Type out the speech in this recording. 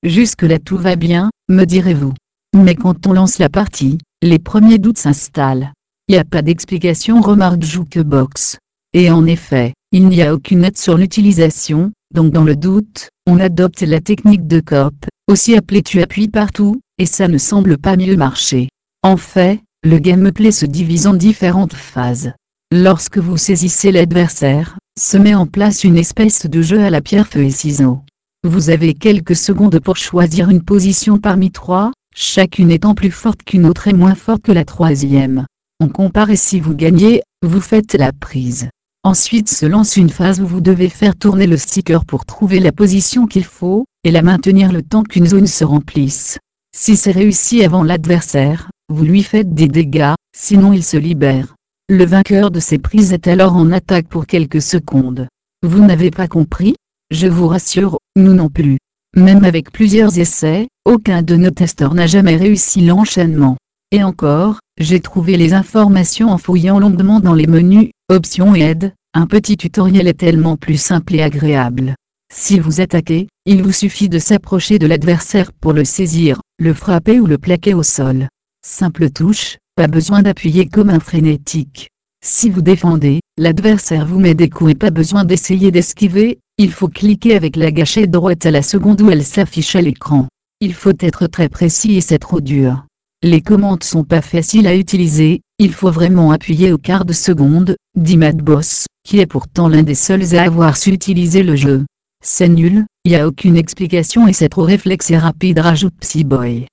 Jusque-là tout va bien, me direz-vous. Mais quand on lance la partie, les premiers doutes s'installent. Y a pas d'explication, remarque Jukebox. Et en effet, il n'y a aucune aide sur l'utilisation, donc dans le doute, on adopte la technique de COP, aussi appelée tu appuies partout, et ça ne semble pas mieux marcher. En fait, le gameplay se divise en différentes phases. Lorsque vous saisissez l'adversaire, se met en place une espèce de jeu à la pierre feuille et ciseaux. Vous avez quelques secondes pour choisir une position parmi trois, chacune étant plus forte qu'une autre et moins forte que la troisième. On compare et si vous gagnez, vous faites la prise. Ensuite se lance une phase où vous devez faire tourner le sticker pour trouver la position qu'il faut, et la maintenir le temps qu'une zone se remplisse. Si c'est réussi avant l'adversaire, vous lui faites des dégâts, sinon il se libère. Le vainqueur de ces prises est alors en attaque pour quelques secondes. Vous n'avez pas compris? Je vous rassure, nous non plus. Même avec plusieurs essais, aucun de nos testeurs n'a jamais réussi l'enchaînement. Et encore, j'ai trouvé les informations en fouillant longuement dans les menus, options et aides, un petit tutoriel est tellement plus simple et agréable. Si vous attaquez, il vous suffit de s'approcher de l'adversaire pour le saisir, le frapper ou le plaquer au sol. Simple touche, pas besoin d'appuyer comme un frénétique. Si vous défendez, l'adversaire vous met des coups et pas besoin d'essayer d'esquiver, il faut cliquer avec la gâchette droite à la seconde où elle s'affiche à l'écran. Il faut être très précis et c'est trop dur. Les commandes sont pas faciles à utiliser, il faut vraiment appuyer au quart de seconde, dit Madboss, qui est pourtant l'un des seuls à avoir su utiliser le jeu. C'est nul, y a aucune explication et c'est trop réflexe et rapide, rajoute Psyboy.